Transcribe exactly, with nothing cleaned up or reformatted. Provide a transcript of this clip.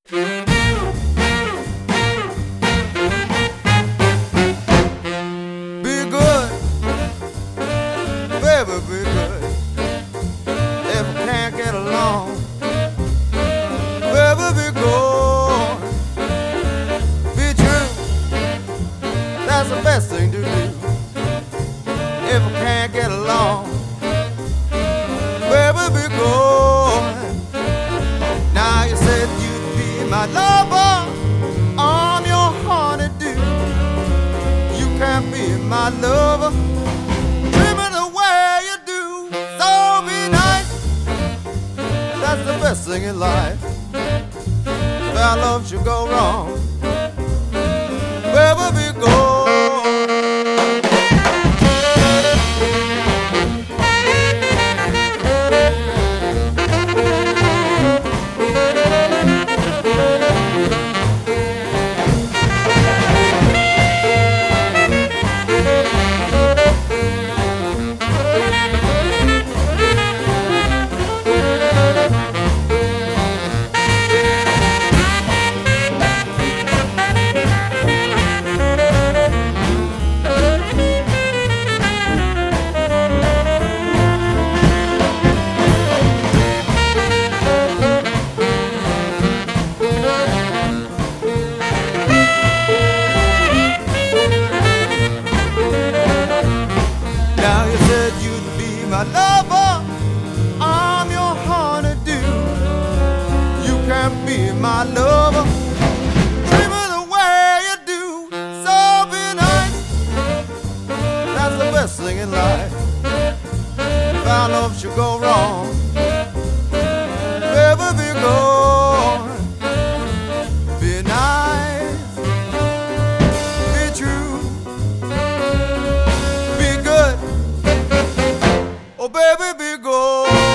Be good, baby, be good. If we can't get along, baby, be good. Be true, that's the best thing to do. If we can't get along, baby, be good. Now you said you'd be my lover, I'm your honeydew. You can't be my lover, treat me the way you do. So be nice, that's the best thing in life. If our love should go wrong, baby, be good. Now you said you'd be my lover, I'm your honeydew. You can't be my lover, treat me the way you do. So be nice, that's the best thing in life. If our love should go wrong, baby, be good. Be nice, be true, be good. Oh, baby, be good.